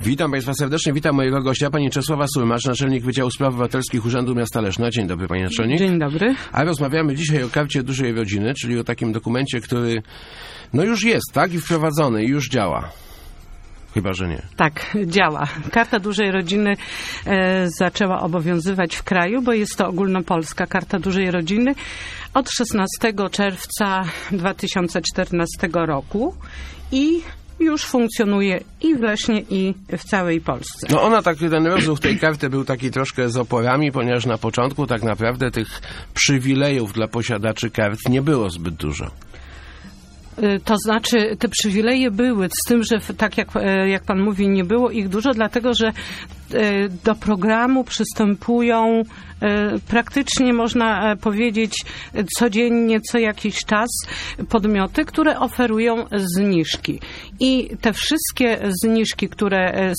Witam Państwa serdecznie, witam mojego gościa, pani Czesława Surmacz, naczelnik Wydziału Spraw Obywatelskich Urzędu Miasta Leszna. Dzień dobry, pani naczelnik. Dzień dobry. A rozmawiamy dzisiaj o Karcie Dużej Rodziny, czyli o takim dokumencie, który już jest, tak? I wprowadzony, i już działa. Chyba że nie. Tak, działa. Karta Dużej Rodziny zaczęła obowiązywać w kraju, bo jest to ogólnopolska Karta Dużej Rodziny od 16 czerwca 2014 roku i już funkcjonuje i w Lesznie, i w całej Polsce. No ona ten rozruch tej karty był taki troszkę z oporami, ponieważ na początku tak naprawdę tych przywilejów dla posiadaczy kart nie było zbyt dużo. To znaczy, te przywileje były, z tym, że tak jak pan mówi, nie było ich dużo, dlatego że do programu przystępują praktycznie, można powiedzieć, codziennie, co jakiś czas podmioty, które oferują zniżki. I te wszystkie zniżki, które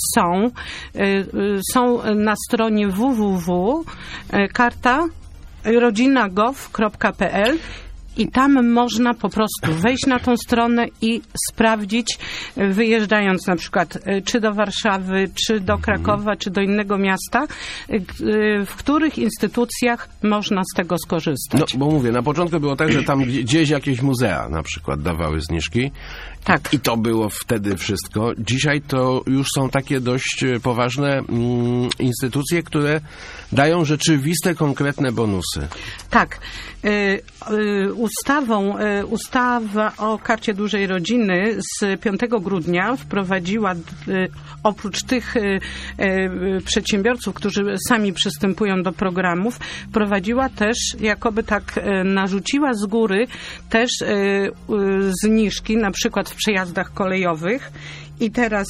są na stronie www.kartarodzina.gov.pl. I tam można po prostu wejść na tą stronę i sprawdzić, wyjeżdżając na przykład czy do Warszawy, czy do Krakowa, czy do innego miasta, w których instytucjach można z tego skorzystać. No, bo mówię, na początku było tak, że tam gdzieś jakieś muzea na przykład dawały zniżki. Tak. I to było wtedy wszystko. Dzisiaj to już są takie dość poważne instytucje, które dają rzeczywiste, konkretne bonusy. Tak. Ustawa o Karcie Dużej Rodziny z 5 grudnia wprowadziła, oprócz tych przedsiębiorców, którzy sami przystępują do programów, wprowadziła też, jakoby tak narzuciła z góry też zniżki, na przykład w przejazdach kolejowych. I teraz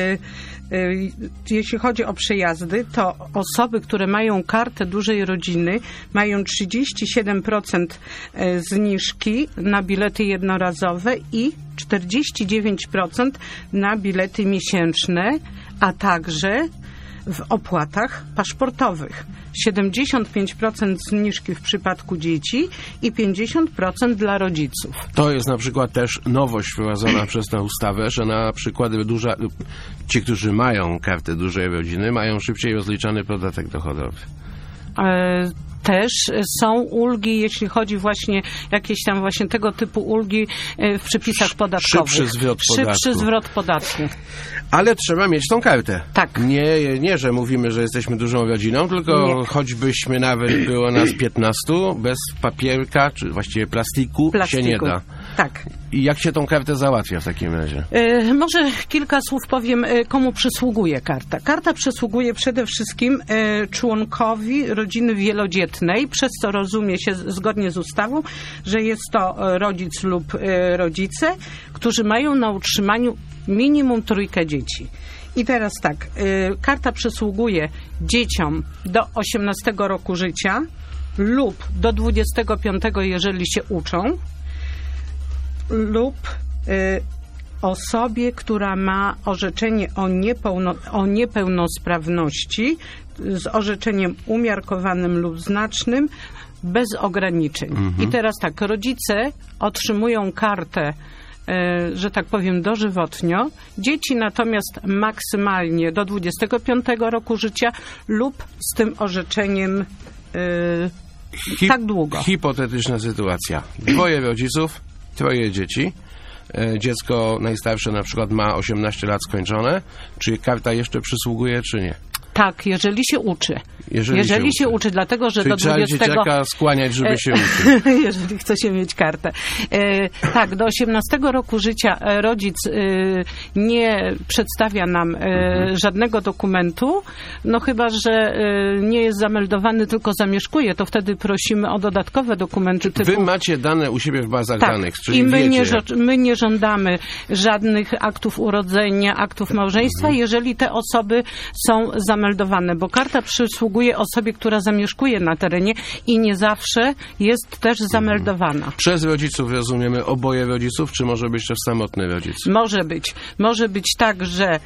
jeśli chodzi o przejazdy, to osoby, które mają Kartę Dużej Rodziny, mają 37% zniżki na bilety jednorazowe i 49% na bilety miesięczne, a także w opłatach paszportowych. 75% zniżki w przypadku dzieci i 50% dla rodziców. To jest na przykład też nowość wprowadzona przez tę ustawę, że na przykład ci, którzy mają Kartę Dużej Rodziny, mają szybciej rozliczany podatek dochodowy. Też są ulgi, jeśli chodzi właśnie jakieś tam właśnie tego typu ulgi w przepisach podatkowych. Szybszy zwrot podatku. Ale trzeba mieć tą kartę. Tak. Nie, że mówimy, że jesteśmy dużą rodziną, tylko choćbyśmy nawet było nas 15, bez papierka, czy właściwie plastiku się nie da. Tak. I jak się tą kartę załatwia w takim razie? Może kilka słów powiem, komu przysługuje karta. Karta przysługuje przede wszystkim członkowi rodziny wielodzietnej, przez co rozumie się zgodnie z ustawą, że jest to rodzic lub rodzice, którzy mają na utrzymaniu minimum 3 dzieci. I teraz tak, karta przysługuje dzieciom do 18 roku życia lub do 25, jeżeli się uczą, lub osobie, która ma orzeczenie o niepełnosprawności z orzeczeniem umiarkowanym lub znacznym, bez ograniczeń. I teraz tak, rodzice otrzymują kartę, że tak powiem, dożywotnio, dzieci natomiast maksymalnie do 25 roku życia lub z tym orzeczeniem tak długo. Hipotetyczna sytuacja. 2 rodziców, 3 dzieci. Dziecko najstarsze na przykład ma 18 lat skończone. Czy karta jeszcze przysługuje, czy nie? Tak, jeżeli się uczy. Jeżeli się uczy, dlatego że czyli do 20... trzeba dzieciaka skłaniać, żeby się uczył. Jeżeli chce się mieć kartę. Tak, do 18 roku życia rodzic nie przedstawia nam żadnego dokumentu, no chyba że nie jest zameldowany, tylko zamieszkuje, to wtedy prosimy o dodatkowe dokumenty typu... Wy macie dane u siebie w bazach danych, czyli i wiecie. My nie żądamy żadnych aktów urodzenia, aktów małżeństwa, jeżeli te osoby są zameldowane zameldowane, bo karta przysługuje osobie, która zamieszkuje na terenie i nie zawsze jest też zameldowana. Przez rodziców rozumiemy oboje rodziców, czy może być też samotny rodzic? Może być tak, że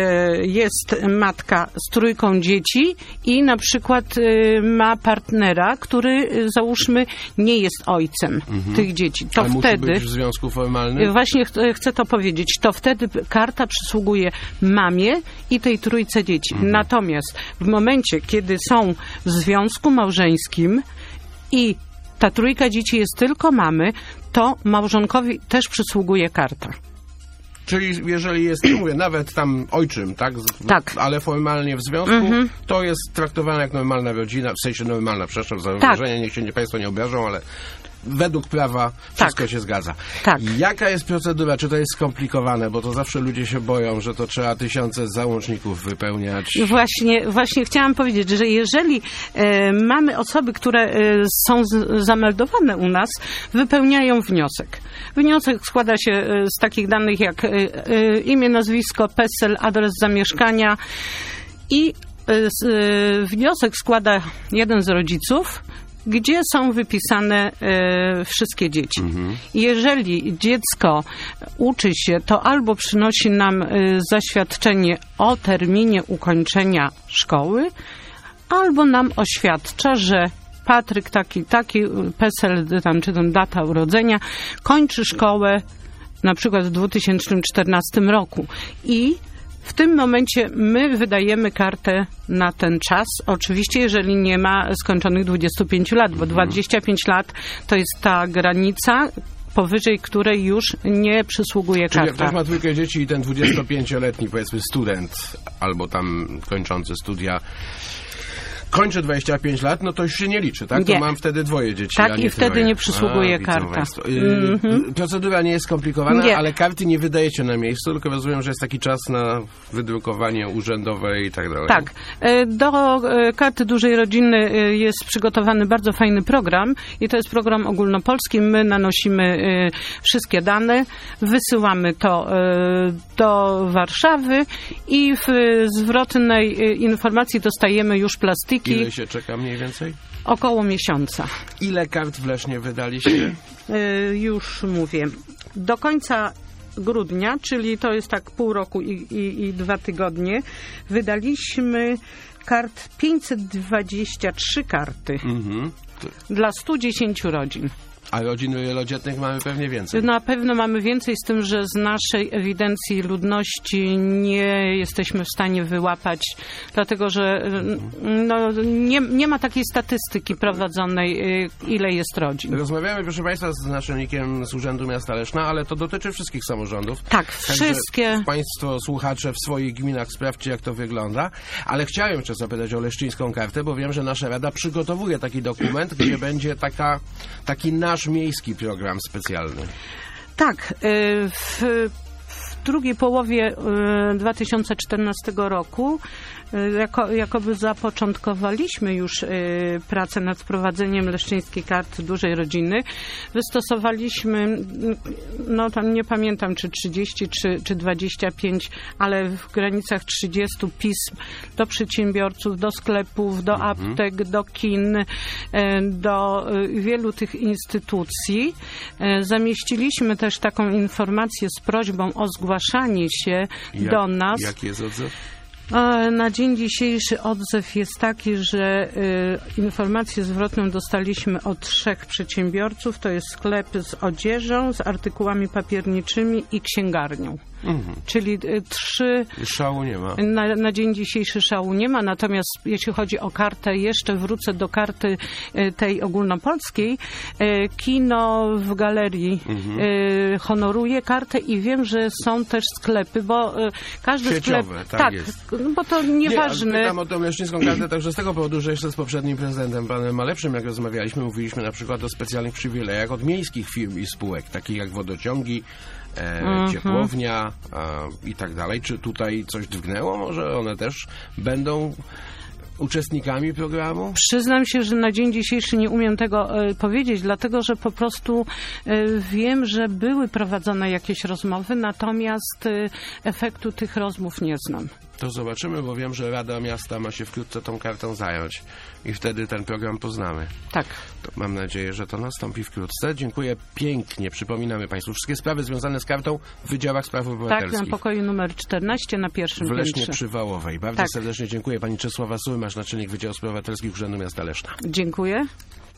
jest matka z trójką dzieci i na przykład ma partnera, który załóżmy nie jest ojcem tych dzieci. To ale wtedy musi być w związku formalnym? Właśnie chcę to powiedzieć. To wtedy karta przysługuje mamie i tej trójce dzieci. Natomiast w momencie, kiedy są w związku małżeńskim i ta trójka dzieci jest tylko mamy, to małżonkowi też przysługuje karta. Czyli jeżeli jest, mówię, nawet tam ojczym, tak? Tak. Ale formalnie w związku, to jest traktowana jak normalna rodzina, w sensie normalna, przepraszam za wyrażenie, niech się Państwo nie obrażą, ale według prawa wszystko się zgadza. Tak. Jaka jest procedura? Czy to jest skomplikowane? Bo to zawsze ludzie się boją, że to trzeba tysiące załączników wypełniać. Właśnie chciałam powiedzieć, że jeżeli mamy osoby, które są zameldowane u nas, wypełniają wniosek. Wniosek składa się z takich danych jak imię, nazwisko, PESEL, adres zamieszkania i wniosek składa jeden z rodziców, gdzie są wypisane wszystkie dzieci. Jeżeli dziecko uczy się, to albo przynosi nam zaświadczenie o terminie ukończenia szkoły, albo nam oświadcza, że Patryk taki, PESEL, czy tam data urodzenia, kończy szkołę na przykład w 2014 roku. I w tym momencie my wydajemy kartę na ten czas. Oczywiście, jeżeli nie ma skończonych 25 lat, bo 25 lat to jest ta granica, powyżej której już nie przysługuje karta. Czyli jak ktoś ma trójkę dzieci i ten 25-letni, powiedzmy, student albo tam kończący studia kończy 25 lat, no to już się nie liczy, tak? Nie. To mam wtedy dwoje dzieci, tak, a nie i wtedy troje. nie przysługuje karta. Procedura nie jest skomplikowana, Nie. ale karty nie wydajecie na miejscu, tylko rozumiem, że jest taki czas na wydrukowanie urzędowe i tak dalej. Tak. Do karty dużej rodziny jest przygotowany bardzo fajny program i to jest program ogólnopolski. My nanosimy wszystkie dane, wysyłamy to do Warszawy i w zwrotnej informacji dostajemy już plastiki. Ile się czeka mniej więcej? Około miesiąca. Ile kart w Lesznie wydaliście? Już mówię. Do końca grudnia, czyli to jest tak pół roku i 2 tygodnie, wydaliśmy kart 523 karty dla 110 rodzin. A rodzin wielodzietnych mamy pewnie więcej. Na pewno mamy więcej, z tym, że z naszej ewidencji ludności nie jesteśmy w stanie wyłapać, dlatego że nie ma takiej statystyki prowadzonej, ile jest rodzin. Rozmawiamy, proszę Państwa, z naczelnikiem z Urzędu Miasta Leszna, ale to dotyczy wszystkich samorządów. Tak, Także wszystkie. Państwo, słuchacze, w swoich gminach sprawdźcie, jak to wygląda. Ale chciałem jeszcze zapytać o leszczyńską kartę, bo wiem, że nasza Rada przygotowuje taki dokument, gdzie będzie taki nasz miejski program specjalny. Tak, w drugiej połowie 2014 roku jakoby zapoczątkowaliśmy już pracę nad wprowadzeniem leszczyńskiej karty dużej rodziny. Wystosowaliśmy, no tam nie pamiętam, czy 30, czy 25, ale w granicach 30 pism do przedsiębiorców, do sklepów, do aptek, do kin, do wielu tych instytucji. Zamieściliśmy też taką informację z prośbą o zgłaszanie się do nas. Jaki jest odzew? Na dzień dzisiejszy odzew jest taki, że informację zwrotną dostaliśmy od 3 przedsiębiorców. To jest sklep z odzieżą, z artykułami papierniczymi i księgarnią. Czyli 3... Szału nie ma. Na dzień dzisiejszy szału nie ma, natomiast jeśli chodzi o kartę, jeszcze wrócę do karty tej ogólnopolskiej. Kino w galerii honoruje kartę i wiem, że są też sklepy, bo każdy sieciowe, sklep... Tak, jest. bo to nieważne. Pytam o tą leszczyńską kartę także z tego powodu, że jeszcze z poprzednim prezydentem, panem Malepszym, jak rozmawialiśmy, mówiliśmy na przykład o specjalnych przywilejach od miejskich firm i spółek, takich jak wodociągi, ciepłownia i tak dalej. Czy tutaj coś drgnęło? Może one też będą uczestnikami programu? Przyznam się, że na dzień dzisiejszy nie umiem tego powiedzieć, dlatego że po prostu wiem, że były prowadzone jakieś rozmowy, natomiast efektu tych rozmów nie znam. To zobaczymy, bo wiem, że Rada Miasta ma się wkrótce tą kartą zająć i wtedy ten program poznamy. Tak. To mam nadzieję, że to nastąpi wkrótce. Dziękuję pięknie. Przypominamy Państwu wszystkie sprawy związane z kartą w Wydziałach Spraw Obywatelskich. Tak, na pokoju numer 14 na pierwszym w Lesznie piętrze. przy Wałowej. Bardzo serdecznie dziękuję. Pani Czesława Surmasz, naczelnik Wydziału Spraw Obywatelskich Urzędu Miasta Leszna. Dziękuję.